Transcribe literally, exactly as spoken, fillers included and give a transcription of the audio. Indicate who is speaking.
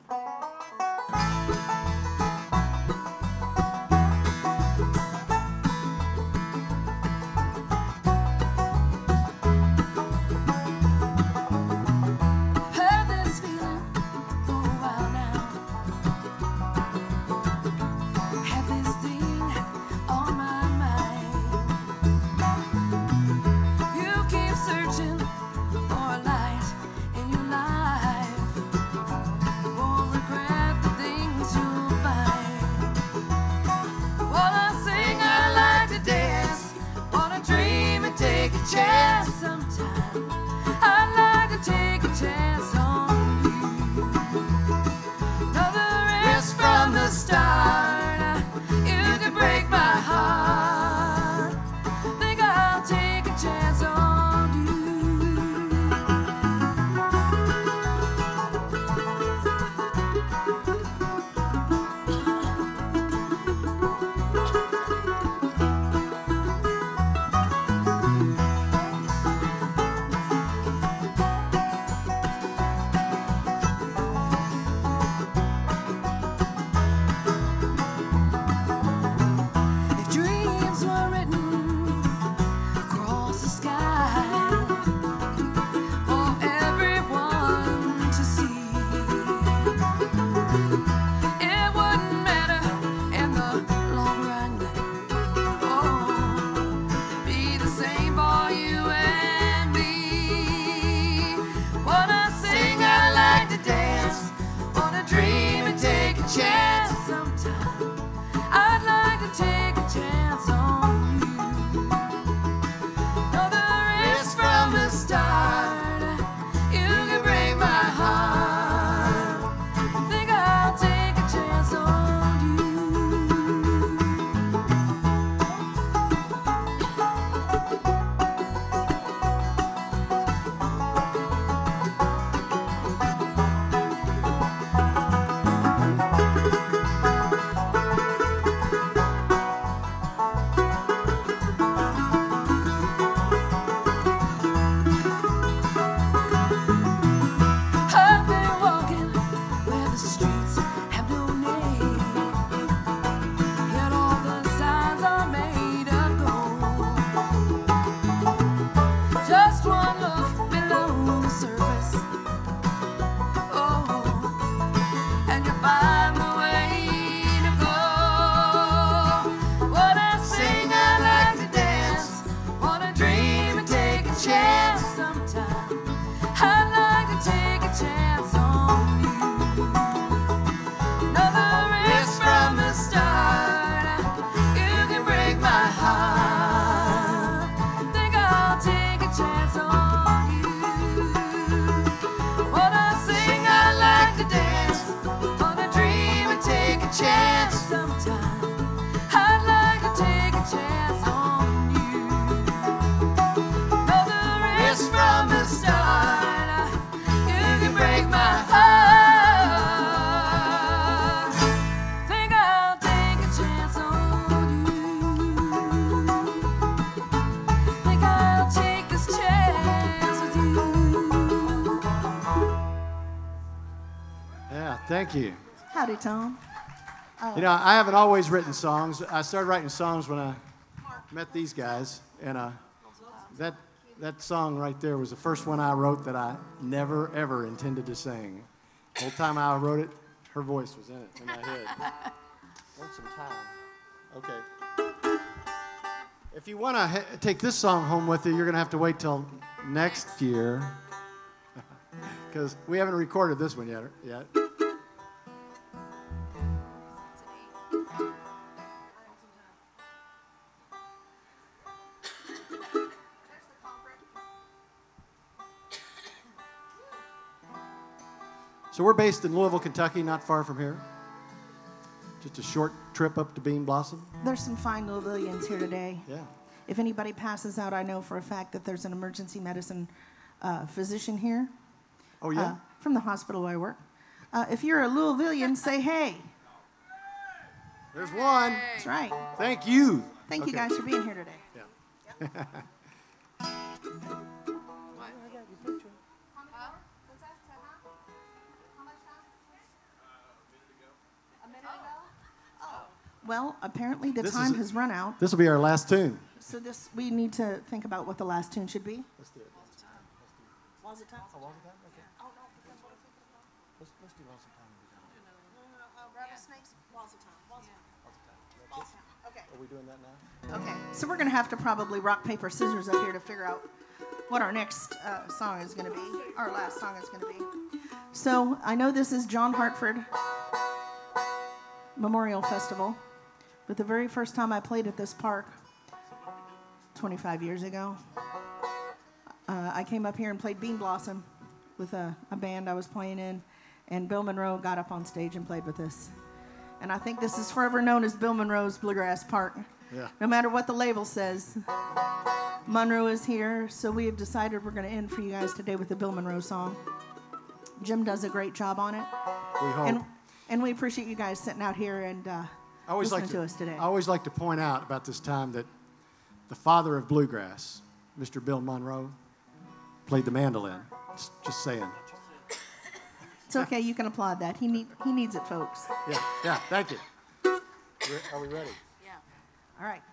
Speaker 1: Thank you.
Speaker 2: Howdy, Tom.
Speaker 1: Uh, you know, I haven't always written songs. I started writing songs when I met these guys, and uh, that that song right there was the first one I wrote that I never, ever intended to sing. The whole time I wrote it, her voice was in it, in my head. Want some time. Okay. If you want to ha- take this song home with you, you're going to have to wait till next year, because we haven't recorded this one yet. yet. So we're based in Louisville, Kentucky, not far from here. Just a short trip up to Bean Blossom.
Speaker 2: There's some fine Louisvillians here today.
Speaker 1: Yeah.
Speaker 2: If anybody passes out, I know for a fact that there's an emergency medicine uh, physician here.
Speaker 1: Oh, yeah?
Speaker 2: Uh, from the hospital where I work. Uh, if you're a Louisvillian, say hey.
Speaker 1: There's one.
Speaker 2: That's right.
Speaker 1: Thank you.
Speaker 2: Thank
Speaker 1: okay.
Speaker 2: you guys for being here today.
Speaker 1: Yeah.
Speaker 2: Well, apparently the
Speaker 1: This
Speaker 2: time
Speaker 1: is-
Speaker 2: has run out,
Speaker 1: This will be our last tune.
Speaker 2: so this we need to think about what the last tune should be.
Speaker 1: Let's do it.
Speaker 2: Was it time?
Speaker 1: Oh, was it time? Okay. Let's, let's do Lonesome Time.
Speaker 2: Rattlesnakes, was it time? Was it time? Okay.
Speaker 1: Are we doing that now?
Speaker 2: Okay, so we're going to have to probably rock, paper, scissors up here to figure out what our next uh, song is going to be, our last song is going to be. So I know this is John Hartford Memorial Festival, but the very first time I played at this park, twenty-five years ago, uh, I came up here and played Bean Blossom with a, a band I was playing in, and Bill Monroe got up on stage and played with us. And I think this is forever known as Bill Monroe's Bluegrass Park.
Speaker 1: Yeah.
Speaker 2: No matter what the label says, Monroe is here, so we have decided we're going to end for you guys today with the Bill Monroe song. Jim does a great job on it,
Speaker 1: We hope.
Speaker 2: and and we appreciate you guys sitting out here and uh,
Speaker 1: I always
Speaker 2: listening
Speaker 1: like
Speaker 2: to,
Speaker 1: to,
Speaker 2: us today.
Speaker 1: I always like to point out about this time that the father of bluegrass, Mister Bill Monroe, played the mandolin. Just, just saying.
Speaker 2: It's okay, you can applaud that. He need he needs it, folks.
Speaker 1: Yeah, yeah, thank you. Are we ready?
Speaker 2: All right.